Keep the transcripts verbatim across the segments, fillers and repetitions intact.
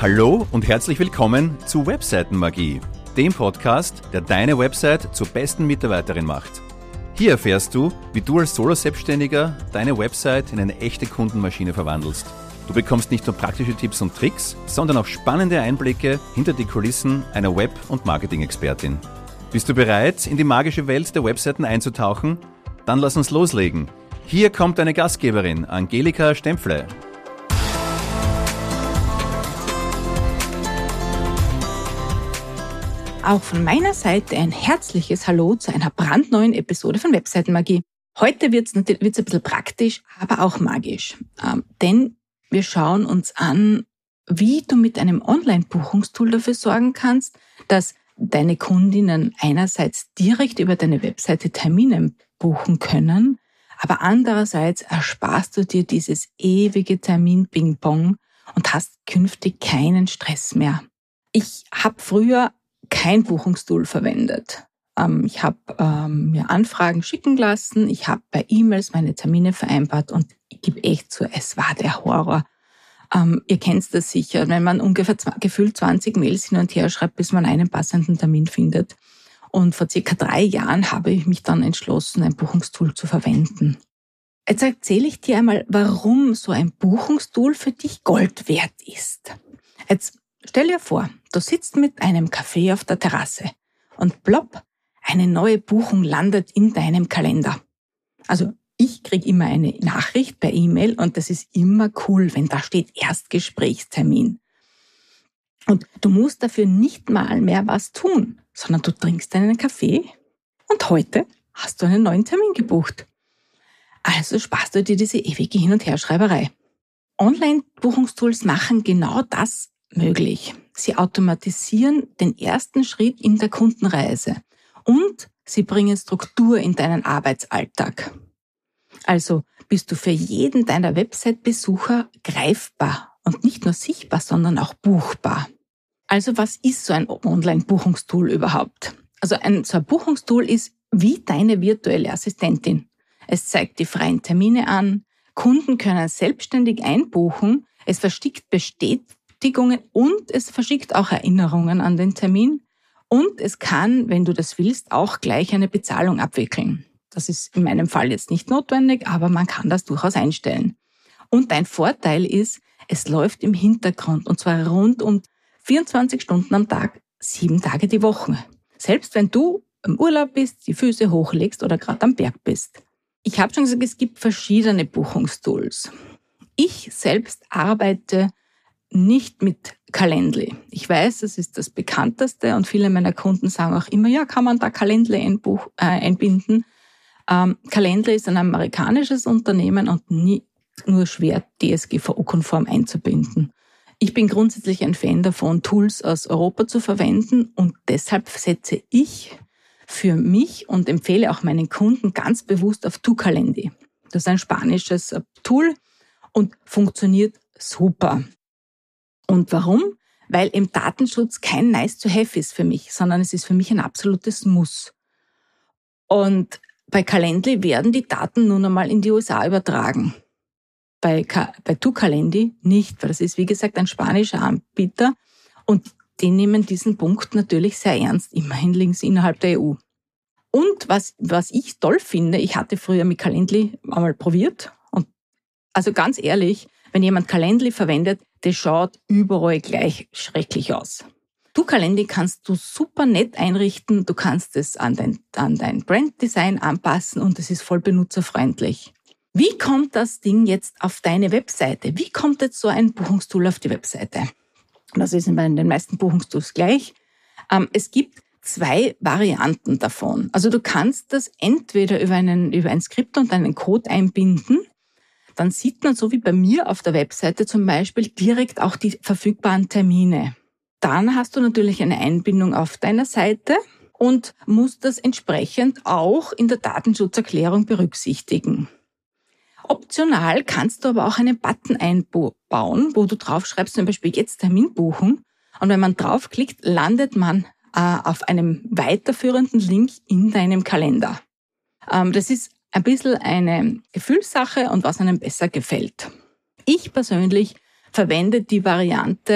Hallo und herzlich willkommen zu Webseitenmagie, dem Podcast, der deine Website zur besten Mitarbeiterin macht. Hier erfährst du, wie du als Solo-Selbstständiger deine Website in eine echte Kundenmaschine verwandelst. Du bekommst nicht nur praktische Tipps und Tricks, sondern auch spannende Einblicke hinter die Kulissen einer Web- und Marketing-Expertin. Bist du bereit, in die magische Welt der Webseiten einzutauchen? Dann lass uns loslegen. Hier kommt deine Gastgeberin, Angelika Stempfle. Auch von meiner Seite ein herzliches Hallo zu einer brandneuen Episode von Webseitenmagie. Heute wird es natürlich wird's ein bisschen praktisch, aber auch magisch. Ähm, denn wir schauen uns an, wie du mit einem Online-Buchungstool dafür sorgen kannst, dass deine Kundinnen einerseits direkt über deine Webseite Termine buchen können, aber andererseits ersparst du dir dieses ewige Termin-Ping-Pong und hast künftig keinen Stress mehr. Ich habe früher kein Buchungstool verwendet. Ähm, ich habe ähm, mir Anfragen schicken lassen, ich habe bei E-Mails meine Termine vereinbart und ich gebe echt zu, es war der Horror. Ähm, ihr kennt das sicher, wenn man ungefähr zw- gefühlt zwanzig Mails hin und her schreibt, bis man einen passenden Termin findet. Und vor circa drei Jahren habe ich mich dann entschlossen, ein Buchungstool zu verwenden. Jetzt erzähle ich dir einmal, warum so ein Buchungstool für dich Gold wert ist. Jetzt stell dir vor, du sitzt mit einem Kaffee auf der Terrasse und plopp, eine neue Buchung landet in deinem Kalender. Also ich kriege immer eine Nachricht per E-Mail und das ist immer cool, wenn da steht Erstgesprächstermin. Und du musst dafür nicht mal mehr was tun, sondern du trinkst einen Kaffee und heute hast du einen neuen Termin gebucht. Also sparst du dir diese ewige Hin- und Herschreiberei. Online-Buchungstools machen genau das möglich. Sie automatisieren den ersten Schritt in der Kundenreise und sie bringen Struktur in deinen Arbeitsalltag. Also bist du für jeden deiner Website-Besucher greifbar und nicht nur sichtbar, sondern auch buchbar. Also was ist so ein Online-Buchungstool überhaupt? Also ein, so ein Buchungstool ist wie deine virtuelle Assistentin. Es zeigt die freien Termine an, Kunden können selbstständig einbuchen, es verschickt Bestätigungen und es verschickt auch Erinnerungen an den Termin und es kann, wenn du das willst, auch gleich eine Bezahlung abwickeln. Das ist in meinem Fall jetzt nicht notwendig, aber man kann das durchaus einstellen. Und dein Vorteil ist, es läuft im Hintergrund und zwar rund um vierundzwanzig Stunden am Tag, sieben Tage die Woche. Selbst wenn du im Urlaub bist, die Füße hochlegst oder gerade am Berg bist. Ich habe schon gesagt, es gibt verschiedene Buchungstools. Ich selbst arbeite nicht mit Calendly. Ich weiß, das ist das bekannteste und viele meiner Kunden sagen auch immer, ja, kann man da Calendly einbuch, äh, einbinden. Ähm, Calendly ist ein amerikanisches Unternehmen und nie, nur schwer D S G V O-konform einzubinden. Ich bin grundsätzlich ein Fan davon, Tools aus Europa zu verwenden und deshalb setze ich für mich und empfehle auch meinen Kunden ganz bewusst auf TuCalendly. Das ist ein spanisches Tool und funktioniert super. Und warum? Weil im Datenschutz kein nice to have ist für mich, sondern es ist für mich ein absolutes Muss. Und bei Calendly werden die Daten nun einmal in die U S A übertragen. Bei, bei TuCalendly nicht, weil das ist, wie gesagt, ein spanischer Anbieter und die nehmen diesen Punkt natürlich sehr ernst. Immerhin liegen sie innerhalb der E U. Und was, was ich toll finde, ich hatte früher mit Calendly einmal probiert und also ganz ehrlich, wenn jemand Calendly verwendet, der schaut überall gleich schrecklich aus. TuCalendly kannst du super nett einrichten, du kannst es an dein, an dein Branddesign anpassen und es ist voll benutzerfreundlich. Wie kommt das Ding jetzt auf deine Webseite? Wie kommt jetzt so ein Buchungstool auf die Webseite? Das ist bei den meisten Buchungstools gleich. Es gibt zwei Varianten davon. Also du kannst das entweder über, einen, über ein Skript und einen Code einbinden. Dann sieht man, so wie bei mir auf der Webseite zum Beispiel, direkt auch die verfügbaren Termine. Dann hast du natürlich eine Einbindung auf deiner Seite und musst das entsprechend auch in der Datenschutzerklärung berücksichtigen. Optional kannst du aber auch einen Button einbauen, wo du draufschreibst, zum Beispiel jetzt Termin buchen. Und wenn man draufklickt, landet man äh, auf einem weiterführenden Link in deinem Kalender. Ähm, das ist ein bisschen eine Gefühlssache und was einem besser gefällt. Ich persönlich verwende die Variante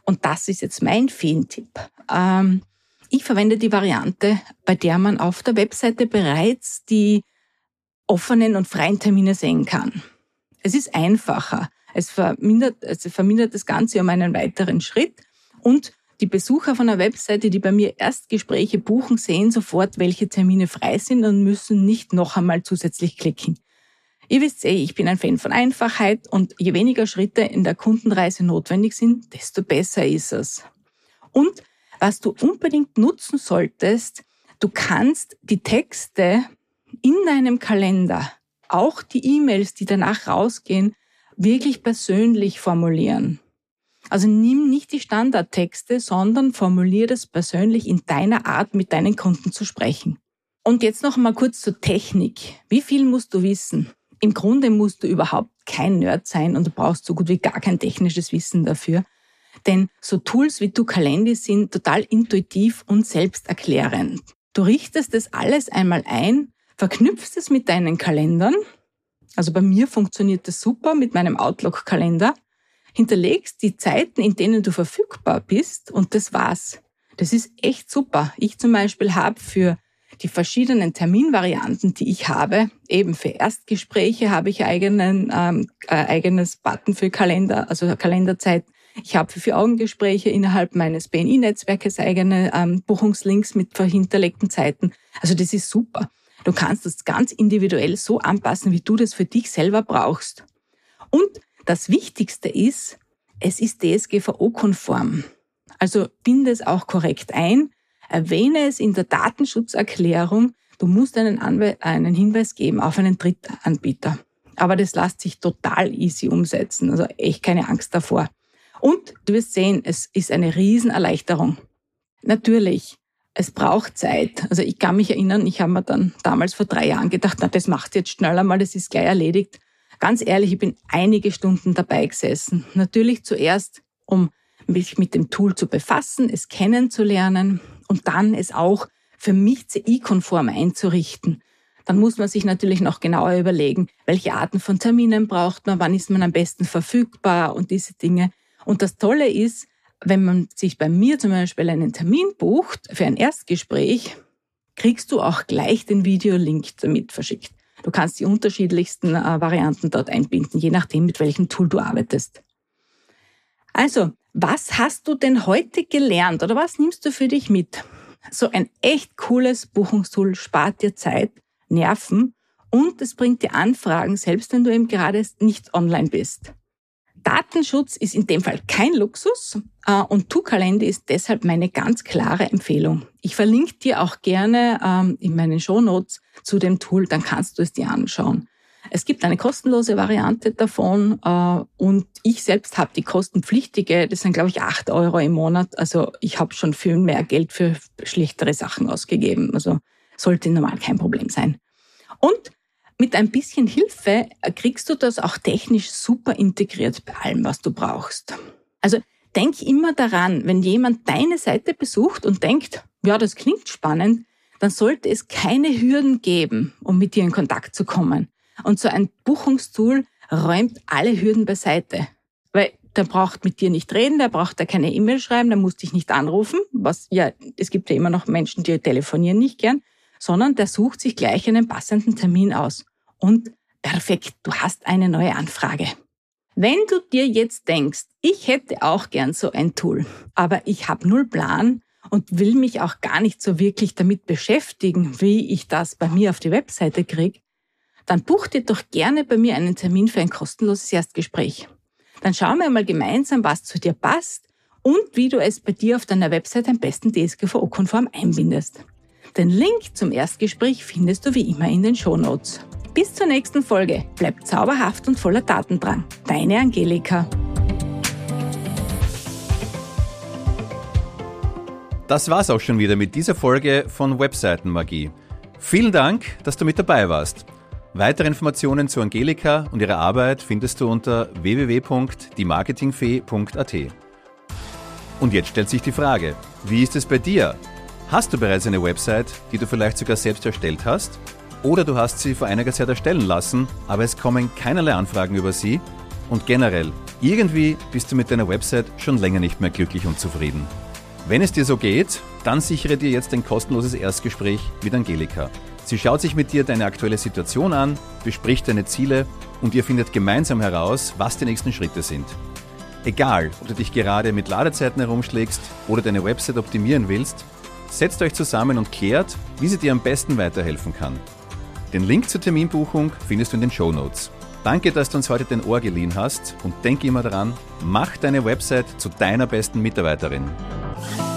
Und das ist jetzt mein Feen-Tipp. Ähm, ich verwende die Variante, bei der man auf der Webseite bereits die offenen und freien Termine sehen kann. Es ist einfacher. Es vermindert, es vermindert das Ganze um einen weiteren Schritt und die Besucher von einer Webseite, die bei mir Erstgespräche buchen, sehen sofort, welche Termine frei sind und müssen nicht noch einmal zusätzlich klicken. Ihr wisst eh, ich bin ein Fan von Einfachheit und je weniger Schritte in der Kundenreise notwendig sind, desto besser ist es. Und was du unbedingt nutzen solltest, du kannst die Texte in deinem Kalender, auch die E-Mails, die danach rausgehen, wirklich persönlich formulieren. Also nimm nicht die Standardtexte, sondern formulier das persönlich in deiner Art, mit deinen Kunden zu sprechen. Und jetzt noch einmal kurz zur Technik. Wie viel musst du wissen? Im Grunde musst du überhaupt kein Nerd sein und du brauchst so gut wie gar kein technisches Wissen dafür. Denn so Tools wie Calendly sind total intuitiv und selbsterklärend. Du richtest das alles einmal ein, verknüpfst es mit deinen Kalendern. Also bei mir funktioniert das super mit meinem Outlook-Kalender. Hinterlegst die Zeiten, in denen du verfügbar bist und das war's. Das ist echt super. Ich zum Beispiel habe für die verschiedenen Terminvarianten, die ich habe, eben für Erstgespräche habe ich eigenen ähm, äh, eigenes Button für Kalender, also Kalenderzeit. Ich habe für Vier-Augen-Gespräche innerhalb meines B N I-Netzwerkes eigene ähm, Buchungslinks mit hinterlegten Zeiten. Also das ist super. Du kannst das ganz individuell so anpassen, wie du das für dich selber brauchst. Und das Wichtigste ist, es ist D S G V O-konform. Also binde es auch korrekt ein, erwähne es in der Datenschutzerklärung. Du musst einen, Anwe- einen Hinweis geben auf einen Drittanbieter. Aber das lässt sich total easy umsetzen, also echt keine Angst davor. Und du wirst sehen, es ist eine Riesenerleichterung. Natürlich, es braucht Zeit. Also ich kann mich erinnern, ich habe mir dann damals vor drei Jahren gedacht, na, das machst du jetzt schneller mal, das ist gleich erledigt. Ganz ehrlich, ich bin einige Stunden dabei gesessen. Natürlich zuerst, um mich mit dem Tool zu befassen, es kennenzulernen und dann es auch für mich C I-konform einzurichten. Dann muss man sich natürlich noch genauer überlegen, welche Arten von Terminen braucht man, wann ist man am besten verfügbar und diese Dinge. Und das Tolle ist, wenn man sich bei mir zum Beispiel einen Termin bucht für ein Erstgespräch, kriegst du auch gleich den Videolink damit verschickt. Du kannst die unterschiedlichsten äh, Varianten dort einbinden, je nachdem, mit welchem Tool du arbeitest. Also, was hast du denn heute gelernt oder was nimmst du für dich mit? So ein echt cooles Buchungstool spart dir Zeit, Nerven und es bringt dir Anfragen, selbst wenn du eben gerade nicht online bist. Datenschutz ist in dem Fall kein Luxus äh, und Calendly ist deshalb meine ganz klare Empfehlung. Ich verlinke dir auch gerne ähm, in meinen Shownotes zu dem Tool, dann kannst du es dir anschauen. Es gibt eine kostenlose Variante davon äh, und ich selbst habe die kostenpflichtige, das sind glaube ich acht Euro im Monat, also ich habe schon viel mehr Geld für schlechtere Sachen ausgegeben, also sollte normal kein Problem sein. Und mit ein bisschen Hilfe kriegst du das auch technisch super integriert bei allem, was du brauchst. Also denk immer daran, wenn jemand deine Seite besucht und denkt, ja, das klingt spannend, dann sollte es keine Hürden geben, um mit dir in Kontakt zu kommen. Und so ein Buchungstool räumt alle Hürden beiseite. Weil der braucht mit dir nicht reden, der braucht da keine E-Mail schreiben, der muss dich nicht anrufen, was ja, es gibt ja immer noch Menschen, die telefonieren nicht gern, sondern der sucht sich gleich einen passenden Termin aus. Und perfekt, du hast eine neue Anfrage. Wenn du dir jetzt denkst, ich hätte auch gern so ein Tool, aber ich habe null Plan und will mich auch gar nicht so wirklich damit beschäftigen, wie ich das bei mir auf die Webseite kriege, dann buch dir doch gerne bei mir einen Termin für ein kostenloses Erstgespräch. Dann schauen wir mal gemeinsam, was zu dir passt und wie du es bei dir auf deiner Webseite am besten D S G V O-konform einbindest. Den Link zum Erstgespräch findest du wie immer in den Shownotes. Bis zur nächsten Folge. Bleib zauberhaft und voller Tatendrang. Deine Angelika. Das war's auch schon wieder mit dieser Folge von Webseitenmagie. Vielen Dank, dass du mit dabei warst. Weitere Informationen zu Angelika und ihrer Arbeit findest du unter w w w punkt die marketingfee punkt a t. Und jetzt stellt sich die Frage, wie ist es bei dir? Hast du bereits eine Website, die du vielleicht sogar selbst erstellt hast? Oder du hast sie vor einiger Zeit erstellen lassen, aber es kommen keinerlei Anfragen über sie? Und generell, irgendwie bist du mit deiner Website schon länger nicht mehr glücklich und zufrieden. Wenn es dir so geht, dann sichere dir jetzt ein kostenloses Erstgespräch mit Angelika. Sie schaut sich mit dir deine aktuelle Situation an, bespricht deine Ziele und ihr findet gemeinsam heraus, was die nächsten Schritte sind. Egal, ob du dich gerade mit Ladezeiten herumschlägst oder deine Website optimieren willst, setzt euch zusammen und klärt, wie sie dir am besten weiterhelfen kann. Den Link zur Terminbuchung findest du in den Shownotes. Danke, dass du uns heute dein Ohr geliehen hast und denk immer daran, mach deine Website zu deiner besten Mitarbeiterin.